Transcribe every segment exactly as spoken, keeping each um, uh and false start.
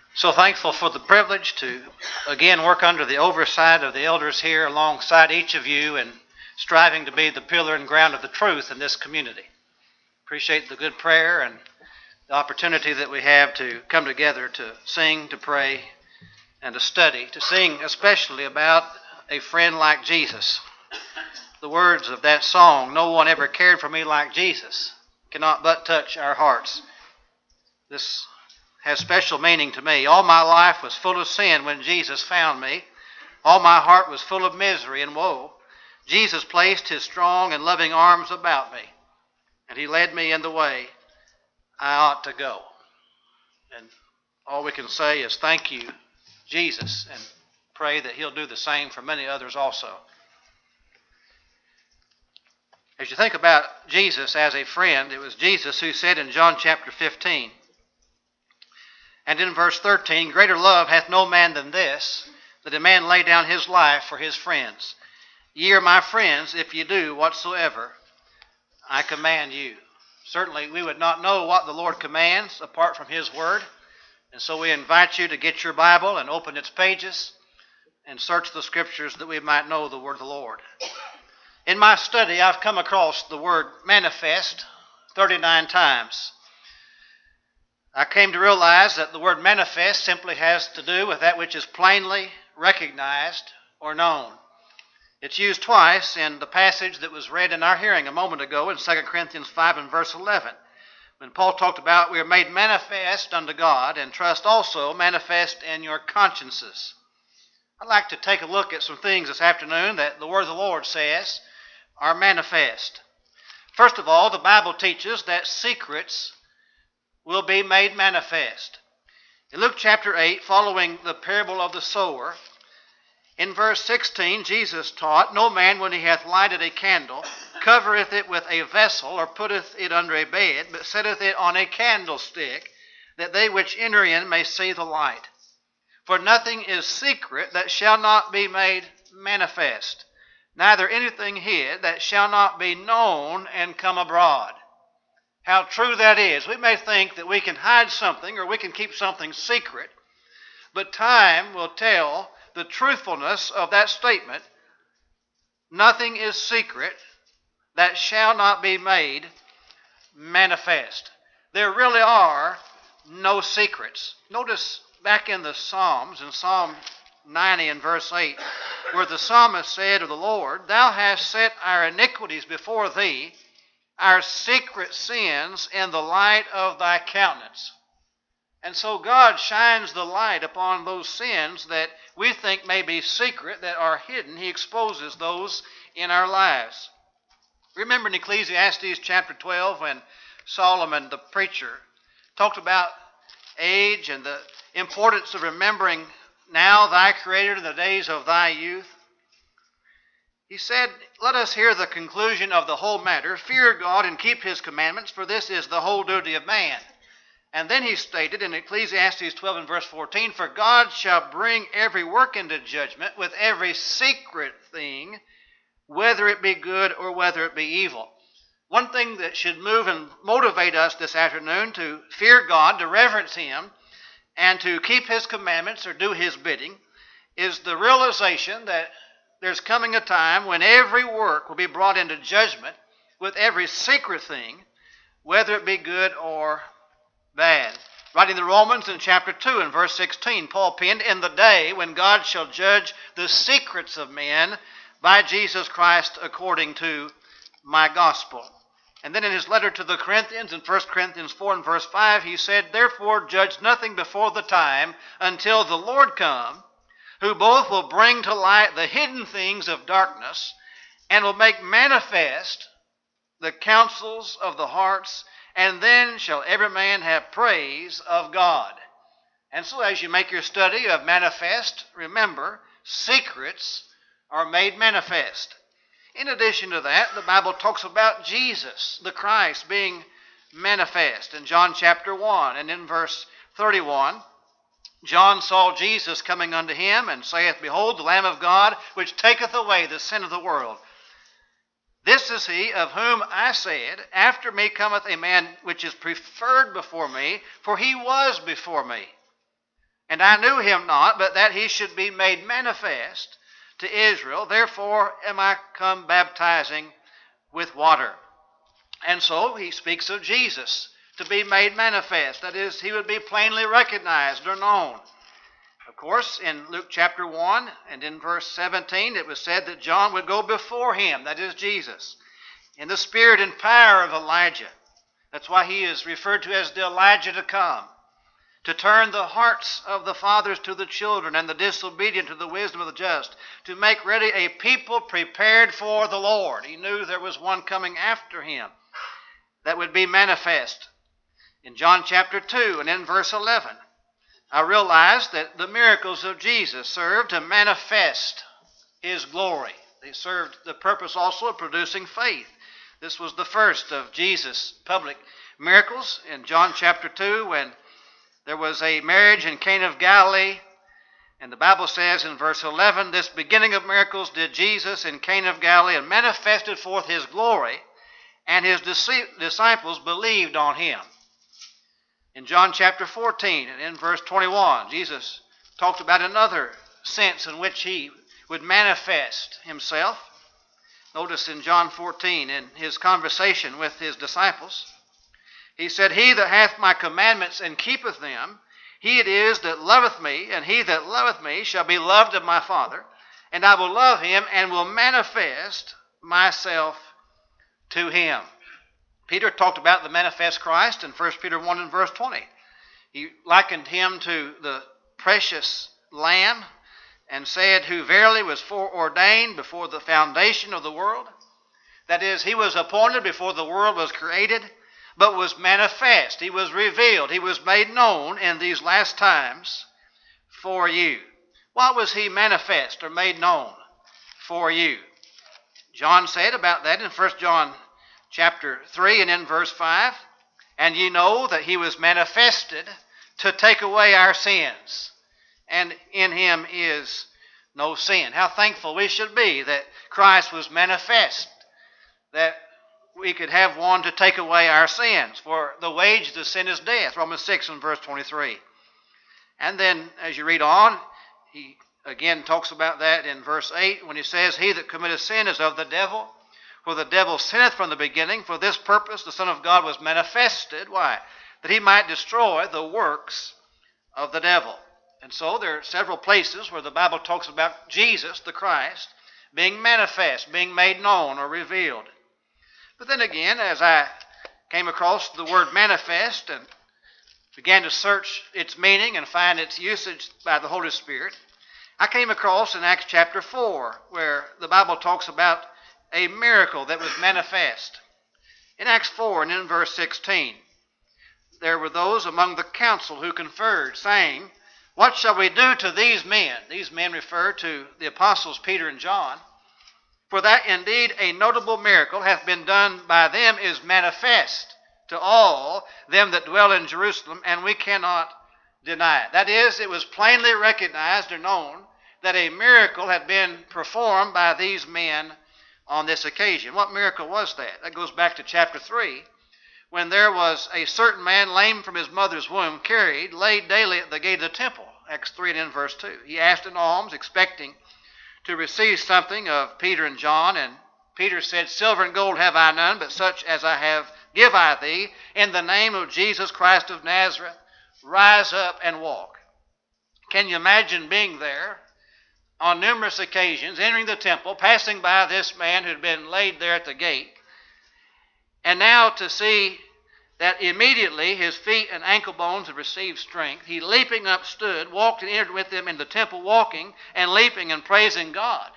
So thankful for the privilege to again work under the oversight of the elders here alongside each of you and striving to be the pillar and ground of the truth in this community. Appreciate the good prayer and the opportunity that we have to come together to sing, to pray, and to study, to sing especially about a friend like Jesus. The words of that song, "No one ever cared for me like Jesus," cannot but touch our hearts. This has special meaning to me. All my life was full of sin when Jesus found me. All my heart was full of misery and woe. Jesus placed his strong and loving arms about me, and he led me in the way I ought to go. And all we can say is thank you, Jesus, and pray that he'll do the same for many others also. As you think about Jesus as a friend, it was Jesus who said in John chapter fifteen, and in verse thirteen, "Greater love hath no man than this, that a man lay down his life for his friends. Ye are my friends, if ye do whatsoever I command you." Certainly we would not know what the Lord commands apart from his word. And so we invite you to get your Bible and open its pages and search the scriptures that we might know the word of the Lord. In my study, I've come across the word manifest thirty-nine times. I came to realize that the word manifest simply has to do with that which is plainly recognized or known. It's used twice in the passage that was read in our hearing a moment ago in Second Corinthians five and verse eleven, when Paul talked about we are made manifest unto God, and trust also manifest in your consciences. I'd like to take a look at some things this afternoon that the word of the Lord says are manifest. First of all, the Bible teaches that secrets will be made manifest. In Luke chapter eight, following the parable of the sower, in verse sixteen, Jesus taught, "No man, when he hath lighted a candle, covereth it with a vessel, or putteth it under a bed, but setteth it on a candlestick, that they which enter in may see the light. For nothing is secret that shall not be made manifest, neither anything hid that shall not be known and come abroad." How true that is. We may think that we can hide something or we can keep something secret, but time will tell the truthfulness of that statement. Nothing is secret that shall not be made manifest. There really are no secrets. Notice back in the Psalms, in Psalm ninety and verse eight, where the psalmist said of the Lord, "Thou hast set our iniquities before thee, our secret sins in the light of thy countenance." And so God shines the light upon those sins that we think may be secret, that are hidden. He exposes those in our lives. Remember in Ecclesiastes chapter twelve when Solomon, the preacher, talked about age and the importance of remembering now thy Creator in the days of thy youth. He said, "Let us hear the conclusion of the whole matter. Fear God and keep his commandments, for this is the whole duty of man." And then he stated in Ecclesiastes twelve and verse fourteen, "For God shall bring every work into judgment with every secret thing, whether it be good or whether it be evil." One thing that should move and motivate us this afternoon to fear God, to reverence him, and to keep his commandments or do his bidding is the realization that there's coming a time when every work will be brought into judgment with every secret thing, whether it be good or bad. Writing the Romans in chapter two and verse sixteen, Paul penned, "In the day when God shall judge the secrets of men by Jesus Christ according to my gospel." And then in his letter to the Corinthians in First Corinthians four and verse five, he said, "Therefore judge nothing before the time until the Lord come, who both will bring to light the hidden things of darkness and will make manifest the counsels of the hearts, and then shall every man have praise of God." And so as you make your study of manifest, remember, secrets are made manifest. In addition to that, the Bible talks about Jesus, the Christ, being manifest. In John chapter one and in verse thirty-one, John saw Jesus coming unto him, and saith, "Behold, the Lamb of God, which taketh away the sin of the world. This is he of whom I said, After me cometh a man which is preferred before me, for he was before me." And I knew him not, but that he should be made manifest to Israel. Therefore am I come baptizing with water. And so he speaks of Jesus to be made manifest. That is, he would be plainly recognized or known. Of course, in Luke chapter one and in verse seventeen, it was said that John would go before him, that is Jesus, in the spirit and power of Elijah. That's why he is referred to as the Elijah to come, to turn the hearts of the fathers to the children and the disobedient to the wisdom of the just, to make ready a people prepared for the Lord. He knew there was one coming after him that would be manifest. In John chapter two and in verse eleven, I realized that the miracles of Jesus served to manifest his glory. They served the purpose also of producing faith. This was the first of Jesus' public miracles in John chapter two, when there was a marriage in Cana of Galilee, and the Bible says in verse eleven, this beginning of miracles did Jesus in Cana of Galilee, and manifested forth his glory, and his disciples believed on him. In John chapter fourteen and in verse twenty-one, Jesus talked about another sense in which he would manifest himself. Notice in John fourteen, in his conversation with his disciples, he said, he that hath my commandments and keepeth them, he it is that loveth me, and he that loveth me shall be loved of my Father, and I will love him and will manifest myself to him. Peter talked about the manifest Christ in First Peter one and verse twenty. He likened him to the precious Lamb and said, who verily was foreordained before the foundation of the world. That is, he was appointed before the world was created, but was manifest. He was revealed. He was made known in these last times for you. Why was he manifest or made known for you? John said about that in First John chapter three and in verse five, and ye know that he was manifested to take away our sins, and in him is no sin. How thankful we should be that Christ was manifest, that we could have one to take away our sins. For the wages of sin is death, Romans six and verse twenty-three. And then as you read on, he again talks about that in verse eight when he says, he that committeth sin is of the devil, for the devil sinneth from the beginning. For this purpose the Son of God was manifested. Why? That he might destroy the works of the devil. And so there are several places where the Bible talks about Jesus, the Christ, being manifest, being made known or revealed. But then again, as I came across the word manifest and began to search its meaning and find its usage by the Holy Spirit, I came across in Acts chapter four, where the Bible talks about a miracle that was manifest. In Acts four and in verse sixteen, there were those among the council who conferred, saying, what shall we do to these men? These men refer to the apostles Peter and John. For that indeed a notable miracle hath been done by them is manifest to all them that dwell in Jerusalem, and we cannot deny it. That is, it was plainly recognized or known that a miracle had been performed by these men on this occasion. What miracle was that? That goes back to chapter three, when there was a certain man lame from his mother's womb, carried, laid daily at the gate of the temple. Acts three and in verse two. He asked an alms, expecting to receive something of Peter and John, and Peter said, silver and gold have I none, but such as I have give I thee. In the name of Jesus Christ of Nazareth, rise up and walk. Can you imagine being there on numerous occasions, entering the temple, passing by this man who had been laid there at the gate, and now to see that immediately his feet and ankle bones had received strength. He leaping up stood, walked and entered with them in the temple, walking and leaping and praising God.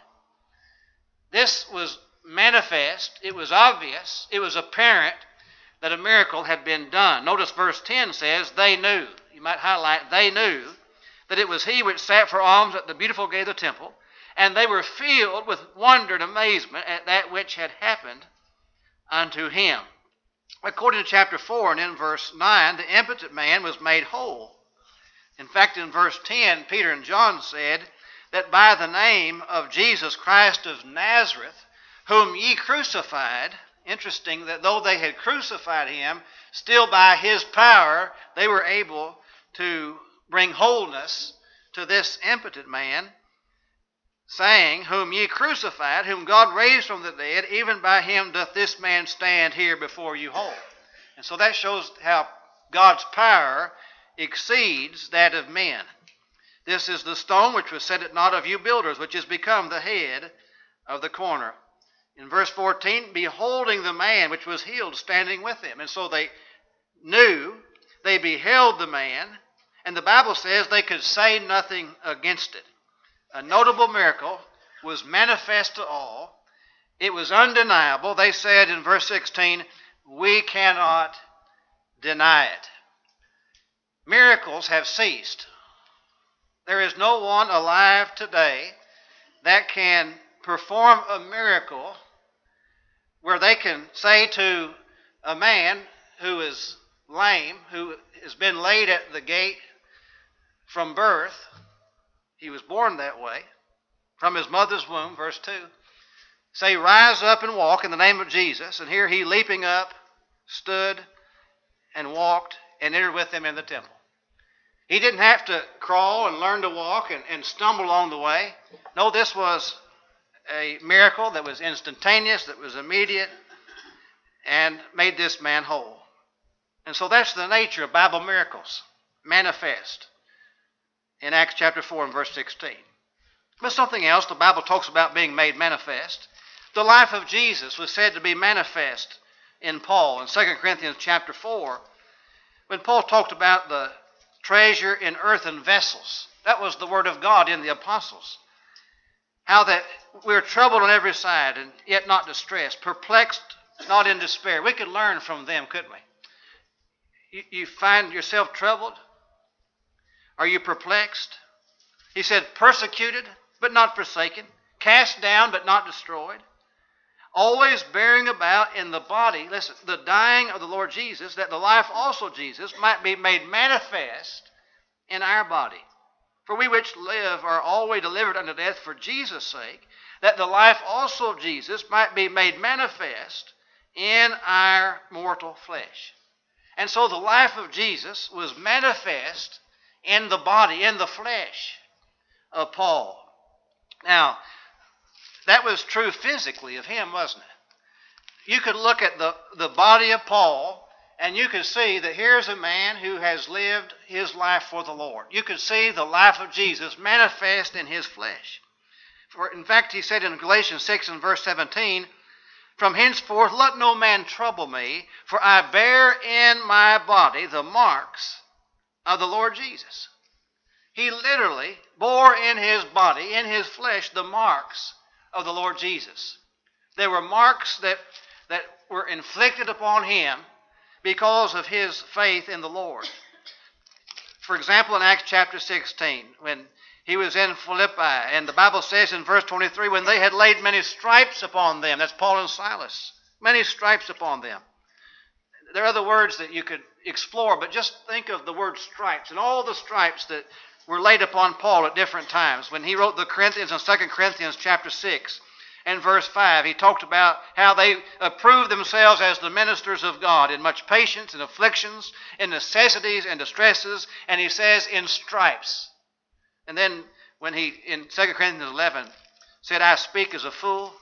This was manifest, it was obvious, it was apparent that a miracle had been done. Notice verse ten says, they knew. You might highlight, they knew that it was he which sat for alms at the beautiful gate of the temple, and they were filled with wonder and amazement at that which had happened unto him. According to chapter four and in verse nine, the impotent man was made whole. In fact, in verse ten, Peter and John said that by the name of Jesus Christ of Nazareth, whom ye crucified, interesting that though they had crucified him, still by his power they were able to bring wholeness to this impotent man, saying, whom ye crucified, whom God raised from the dead, even by him doth this man stand here before you whole. And so that shows how God's power exceeds that of men. This is the stone which was set at naught of you builders, which is become the head of the corner. In verse fourteen, beholding the man which was healed standing with him. And so they knew, they beheld the man, and the Bible says they could say nothing against it. A notable miracle was manifest to all. It was undeniable. They said in verse sixteen, we cannot deny it. Miracles have ceased. There is no one alive today that can perform a miracle where they can say to a man who is lame, who has been laid at the gate from birth, he was born that way, from his mother's womb, verse two, say, rise up and walk in the name of Jesus. And here he, leaping up, stood and walked and entered with them in the temple. He didn't have to crawl and learn to walk and, and stumble along the way. No, this was a miracle that was instantaneous, that was immediate, and made this man whole. And so that's the nature of Bible miracles, manifest in Acts chapter four and verse sixteen. But something else, the Bible talks about being made manifest. The life of Jesus was said to be manifest in Paul in Second Corinthians chapter four, when Paul talked about the treasure in earthen vessels. That was the word of God in the apostles. How that we're troubled on every side and yet not distressed, perplexed, not in despair. We could learn from them, couldn't we? You, you find yourself troubled? Are you perplexed? He said, persecuted, but not forsaken, cast down, but not destroyed, always bearing about in the body, listen, the dying of the Lord Jesus, that the life also of Jesus might be made manifest in our body. For we which live are always delivered unto death for Jesus' sake, that the life also of Jesus might be made manifest in our mortal flesh. And so the life of Jesus was manifest in the body, in the flesh of Paul. Now, that was true physically of him, wasn't it? You could look at the, the body of Paul, and you could see that here's a man who has lived his life for the Lord. You could see the life of Jesus manifest in his flesh. For in fact, he said in Galatians six and verse seventeen, from henceforth let no man trouble me, for I bear in my body the marks of the Lord Jesus. He literally bore in his body, in his flesh, the marks of the Lord Jesus. There were marks that, that were inflicted upon him because of his faith in the Lord. For example, in Acts chapter sixteen, when he was in Philippi, and the Bible says in verse twenty-three, when they had laid many stripes upon them, that's Paul and Silas, many stripes upon them. There are other words that you could explore, but just think of the word stripes and all the stripes that were laid upon Paul at different times. When he wrote the Corinthians in Second Corinthians chapter six and verse five, he talked about how they approved themselves as the ministers of God in much patience and afflictions, in necessities and distresses, and he says in stripes. And then when he, in Second Corinthians eleven, said, I speak as a fool,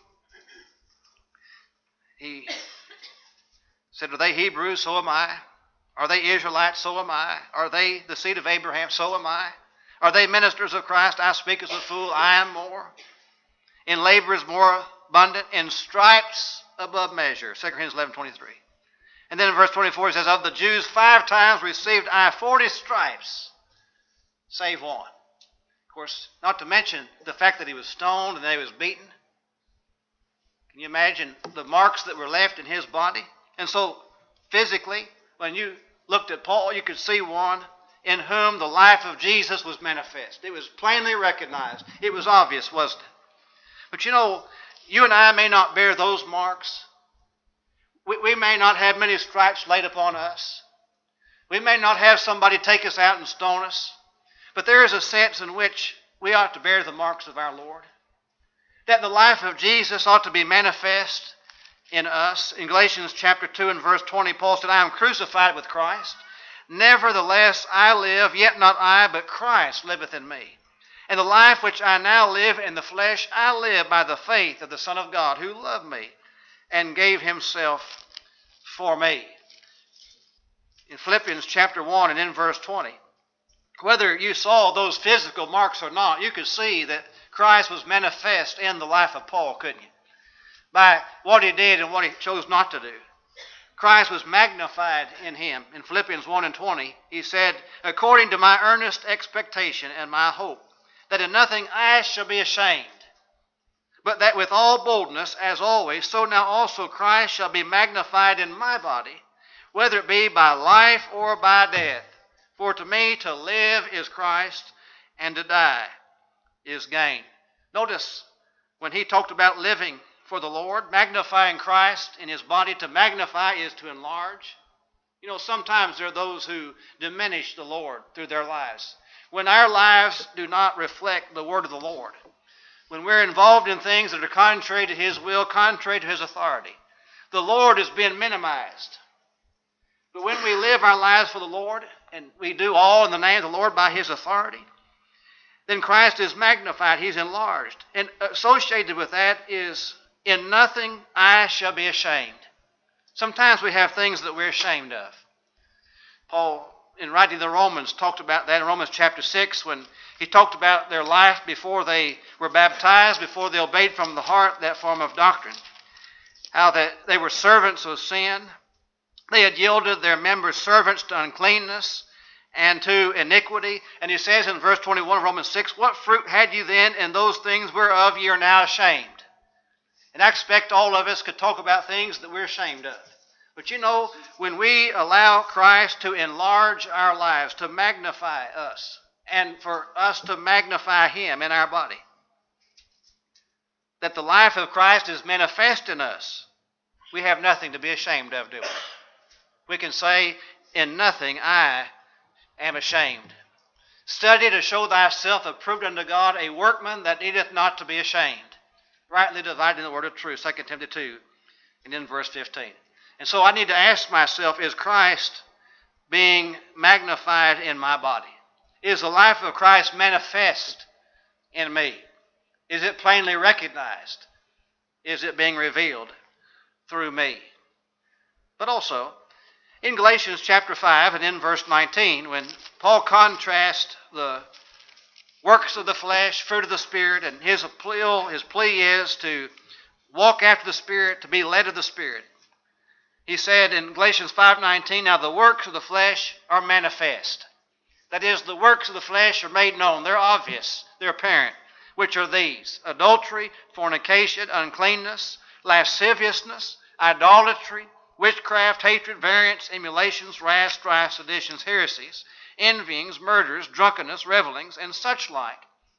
he said, are they Hebrews? So am I. Are they Israelites? So am I. Are they the seed of Abraham? So am I. Are they ministers of Christ? I speak as a fool. I am more. In labor is more abundant. In stripes above measure. Second Corinthians eleven twenty-three. And then in verse twenty-four it says, of the Jews five times received I forty stripes, save one. Of course, not to mention the fact that he was stoned and that he was beaten. Can you imagine the marks that were left in his body? And so, physically, when you looked at Paul, you could see one in whom the life of Jesus was manifest. It was plainly recognized. It was obvious, wasn't it? But you know, you and I may not bear those marks. We, we may not have many stripes laid upon us. We may not have somebody take us out and stone us. But there is a sense in which we ought to bear the marks of our Lord. That the life of Jesus ought to be manifest in us. In Galatians chapter two and verse twenty, Paul said, I am crucified with Christ. Nevertheless I live, yet not I, but Christ liveth in me. And the life which I now live in the flesh, I live by the faith of the Son of God, who loved me and gave himself for me. In Philippians chapter one and in verse twenty, whether you saw those physical marks or not, you could see that Christ was manifest in the life of Paul, couldn't you? By what he did and what he chose not to do. Christ was magnified in him. In Philippians one and twenty, he said, according to my earnest expectation and my hope, that in nothing I shall be ashamed, but that with all boldness, as always, so now also Christ shall be magnified in my body, whether it be by life or by death. For to me to live is Christ, and to die is gain. Notice when he talked about living for the Lord, magnifying Christ in his body, to magnify is to enlarge. You know, sometimes there are those who diminish the Lord through their lives. When our lives do not reflect the word of the Lord, when we're involved in things that are contrary to his will, contrary to his authority, the Lord is being minimized. But when we live our lives for the Lord, and we do all in the name of the Lord by his authority, then Christ is magnified, he's enlarged. And associated with that is, in nothing I shall be ashamed. Sometimes we have things that we're ashamed of. Paul, in writing the Romans, talked about that in Romans chapter six, when he talked about their life before they were baptized, before they obeyed from the heart that form of doctrine. How that they were servants of sin. They had yielded their members servants to uncleanness and to iniquity. And he says in verse twenty-one of Romans six, what fruit had you then in those things whereof ye are now ashamed? And I expect all of us could talk about things that we're ashamed of. But you know, when we allow Christ to enlarge our lives, to magnify us, and for us to magnify him in our body, that the life of Christ is manifest in us, we have nothing to be ashamed of, do we? We can say, in nothing I am ashamed. Study to show thyself approved unto God, a workman that needeth not to be ashamed, rightly dividing the word of truth, Second Timothy two, and in verse fifteen. And so I need to ask myself, is Christ being magnified in my body? Is the life of Christ manifest in me? Is it plainly recognized? Is it being revealed through me? But also, in Galatians chapter five and in verse nineteen, when Paul contrasts the works of the flesh, fruit of the Spirit, and his appeal, his plea is to walk after the Spirit, to be led of the Spirit. He said in Galatians five nineteen, now the works of the flesh are manifest. That is, the works of the flesh are made known. They're obvious. They're apparent. Which are these: adultery, fornication, uncleanness, lasciviousness, idolatry, witchcraft, hatred, variance, emulations, wrath, strife, seditions, heresies, envyings, murders, drunkenness, revellings, and such like,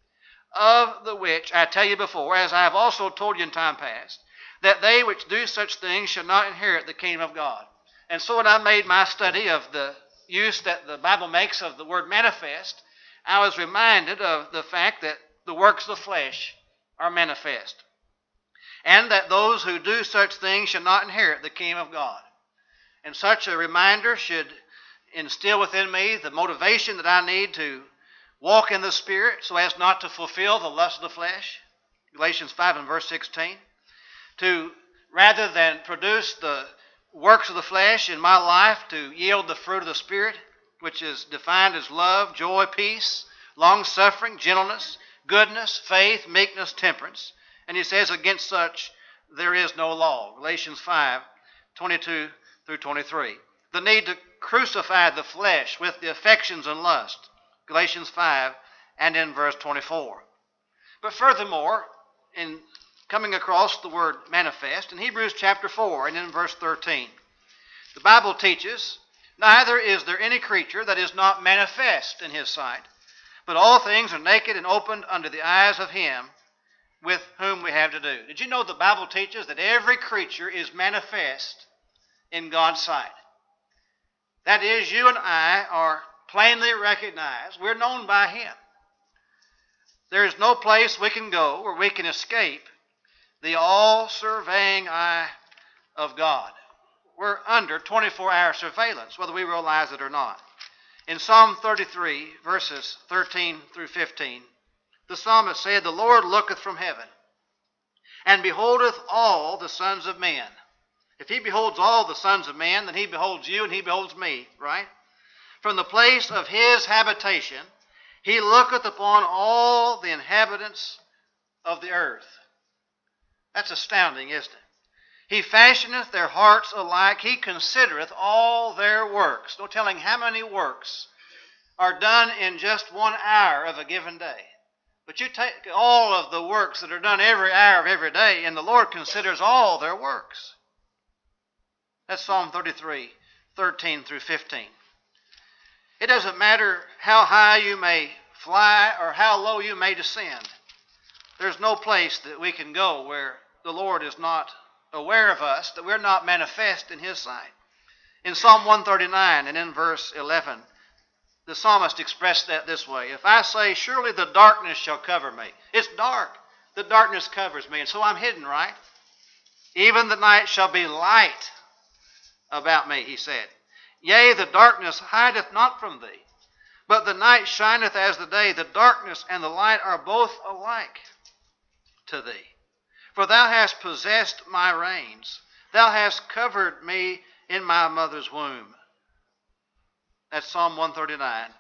of the which I tell you before, as I have also told you in time past, that they which do such things shall not inherit the kingdom of God. And so when I made my study of the use that the Bible makes of the word manifest, I was reminded of the fact that the works of the flesh are manifest, and that those who do such things shall not inherit the kingdom of God. And such a reminder should instill within me the motivation that I need to walk in the Spirit so as not to fulfill the lust of the flesh. Galatians five and verse sixteen. To, rather than produce the works of the flesh in my life, to yield the fruit of the Spirit, which is defined as love, joy, peace, long-suffering, gentleness, goodness, faith, meekness, temperance. And he says, against such there is no law. Galatians five, twenty-two through twenty-three. The need to crucify the flesh with the affections and lust. Galatians five and in verse twenty-four. But furthermore, in coming across the word manifest, in Hebrews chapter four and in verse thirteen, the Bible teaches, neither is there any creature that is not manifest in his sight, but all things are naked and opened under the eyes of him with whom we have to do. Did you know the Bible teaches that every creature is manifest in God's sight? That is, you and I are plainly recognized. We're known by him. There is no place we can go where we can escape the all-surveying eye of God. We're under twenty-four hour surveillance, whether we realize it or not. In Psalm thirty-three, verses thirteen through fifteen, the psalmist said, "The Lord looketh from heaven, and beholdeth all the sons of men." If he beholds all the sons of men, then he beholds you and he beholds me, right? "From the place of his habitation, he looketh upon all the inhabitants of the earth." That's astounding, isn't it? "He fashioneth their hearts alike. He considereth all their works." No telling how many works are done in just one hour of a given day. But you take all of the works that are done every hour of every day, and the Lord considers all their works. That's Psalm thirty-three, thirteen through fifteen. It doesn't matter how high you may fly or how low you may descend. There's no place that we can go where the Lord is not aware of us, that we're not manifest in his sight. In Psalm one thirty-nine and in verse eleven, the psalmist expressed that this way: "If I say, surely the darkness shall cover me." It's dark. The darkness covers me, and so I'm hidden, right? "Even the night shall be light about me," he said. "Yea, the darkness hideth not from thee, but the night shineth as the day. The darkness and the light are both alike to thee. For thou hast possessed my reins. Thou hast covered me in my mother's womb." That's Psalm one thirty-nine,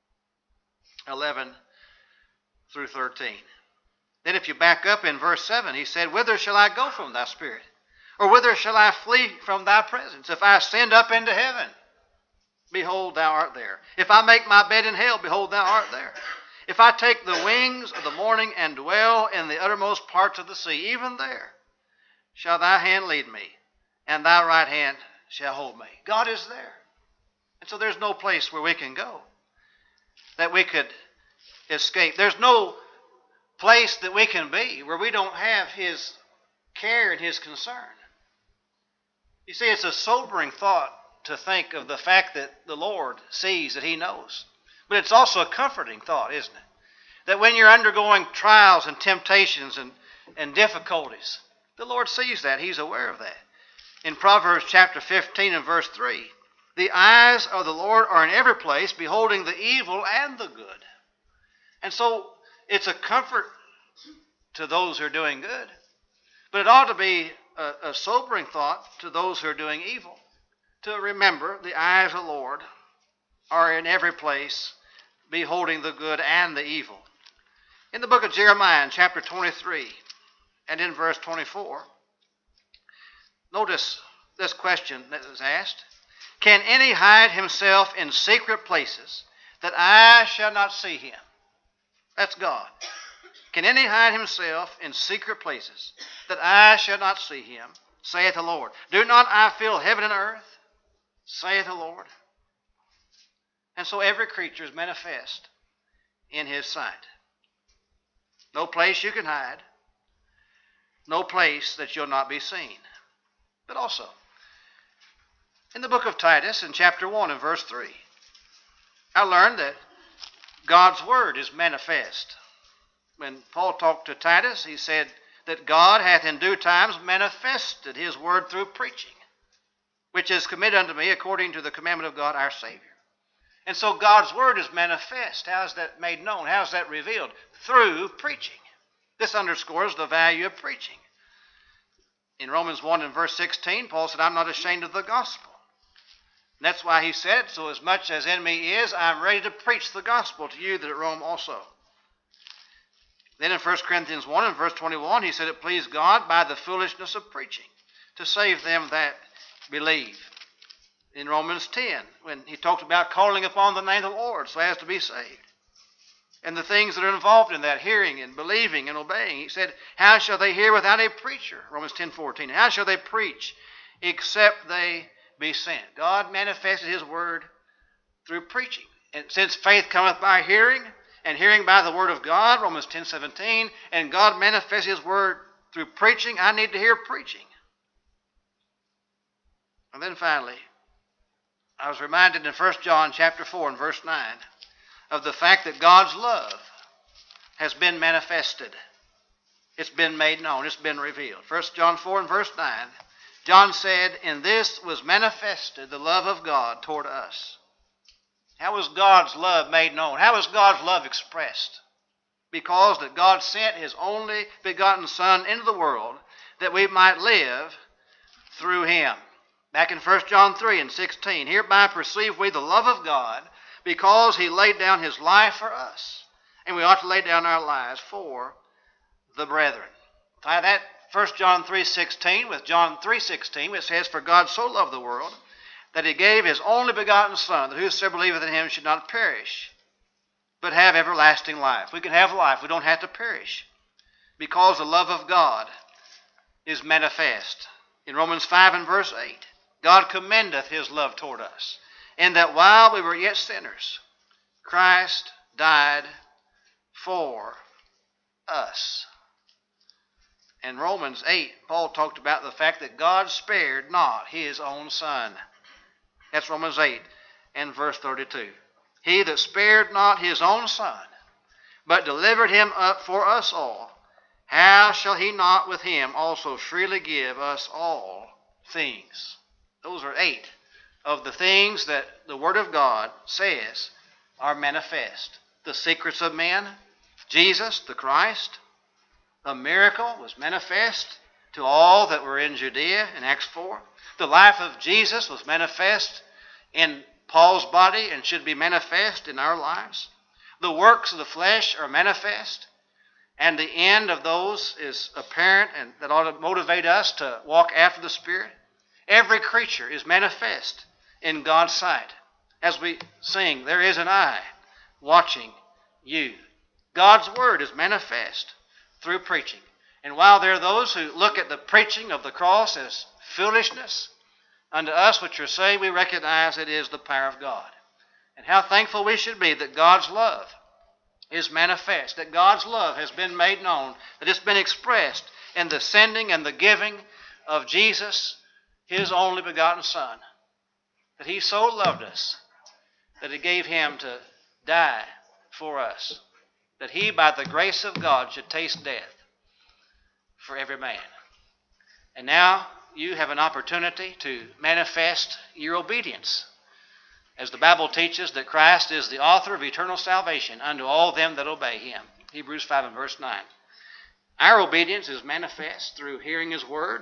eleven through thirteen. Then if you back up in verse seven, he said, "Whither shall I go from thy spirit? Or whither shall I flee from thy presence? If I ascend up into heaven, behold, thou art there. If I make my bed in hell, behold, thou art there. If I take the wings of the morning and dwell in the uttermost parts of the sea, even there shall thy hand lead me, and thy right hand shall hold me." God is there. And so there's no place where we can go that we could escape. There's no place that we can be where we don't have his care and his concern. You see, it's a sobering thought to think of the fact that the Lord sees, that he knows. But it's also a comforting thought, isn't it? That when you're undergoing trials and temptations and, and difficulties, the Lord sees that. He's aware of that. In Proverbs chapter fifteen and verse three, "The eyes of the Lord are in every place, beholding the evil and the good." And so it's a comfort to those who are doing good. But it ought to be a, a sobering thought to those who are doing evil, to remember the eyes of the Lord are in every place, beholding the good and the evil. In the book of Jeremiah, in chapter twenty-three, and in verse twenty-four, notice this question that is asked: "Can any hide himself in secret places, that I shall not see him?" That's God. "Can any hide himself in secret places, that I shall not see him, saith the Lord? Do not I fill heaven and earth, saith the Lord?" And so every creature is manifest in his sight. No place you can hide. No place that you'll not be seen. But also, in the book of Titus, in chapter one and verse three, I learned that God's word is manifest. When Paul talked to Titus, he said that God hath in due times manifested his word through preaching, which is committed unto me according to the commandment of God our Savior. And so God's word is manifest. How is that made known? How is that revealed? Through preaching. This underscores the value of preaching. In Romans one and verse sixteen, Paul said, "I'm not ashamed of the gospel." And that's why he said, "So as much as in me is, I'm ready to preach the gospel to you that at Rome also." Then in First Corinthians one and verse twenty-one, he said, "It pleased God by the foolishness of preaching to save them that believe." In Romans ten, when he talked about calling upon the name of the Lord so as to be saved, and the things that are involved in that, hearing and believing and obeying, he said, "How shall they hear without a preacher?" Romans ten fourteen. "How shall they preach except they be sent?" God manifested his word through preaching. And since faith cometh by hearing, and hearing by the word of God, Romans ten seventeen, and God manifested his word through preaching, I need to hear preaching. And then finally, I was reminded in First John chapter four and verse nine of the fact that God's love has been manifested. It's been made known. It's been revealed. First John four and verse nine, John said, "In this was manifested the love of God toward us, How was God's love made known? How was God's love expressed? Because that God sent his only begotten Son into the world that we might live through him. Back in First John three and sixteen, hereby perceive we the love of God, because he laid down his life for us. And we ought to lay down our lives for the brethren. Tie that First John three sixteen with John three sixteen, which says, for God so loved the world, that he gave his only begotten Son, that whosoever believeth in him should not perish, but have everlasting life. We can have life. We don't have to perish, because the love of God is manifest. In Romans five and verse eight, God commendeth his love toward us, in that while we were yet sinners, Christ died for us. In Romans eight, Paul talked about the fact that God spared not his own Son. That's Romans eight and verse thirty-two. He that spared not his own Son, but delivered him up for us all, how shall he not with him also freely give us all things? Those are eight of the things that the Word of God says are manifest. The secrets of men, Jesus, the Christ, a miracle was manifest to all that were in Judea in Acts four. The life of Jesus was manifest in Paul's body and should be manifest in our lives. The works of the flesh are manifest, and the end of those is apparent, and that ought to motivate us to walk after the Spirit. Every creature is manifest in God's sight. As we sing, there is an eye watching you. God's Word is manifest through preaching. And while there are those who look at the preaching of the cross as foolishness, unto us which are saved, we recognize it is the power of God. And how thankful we should be that God's love is manifest, that God's love has been made known, that it's been expressed in the sending and the giving of Jesus, his only begotten Son, that he so loved us that he gave him to die for us, that he, by the grace of God, should taste death for every man. And now you have an opportunity to manifest your obedience, as the Bible teaches that Christ is the author of eternal salvation unto all them that obey him. Hebrews five and verse nine. Our obedience is manifest through hearing his word,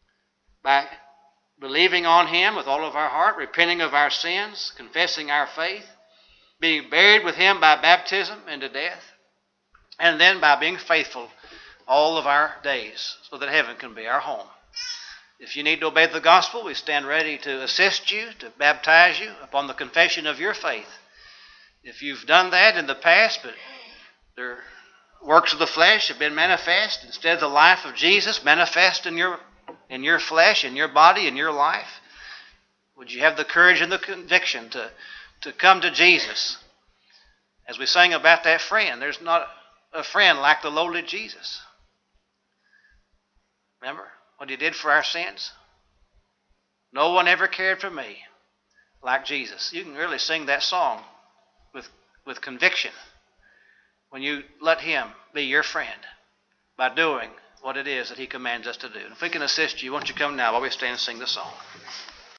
by believing on him with all of our heart, repenting of our sins, confessing our faith, being buried with him by baptism into death, and then by being faithful all of our days so that heaven can be our home. If you need to obey the gospel, we stand ready to assist you, to baptize you upon the confession of your faith. If you've done that in the past, but the works of the flesh have been manifest instead of the life of Jesus manifest in your in your flesh, in your body, in your life, would you have the courage and the conviction to, to come to Jesus? As we sang about that friend, there's not a friend like the lowly Jesus. Remember what he did for our sins? No one ever cared for me like Jesus. You can really sing that song with, with conviction when you let him be your friend by doing what it is that he commands us to do. If we can assist you, won't you come now while we stand and sing the song?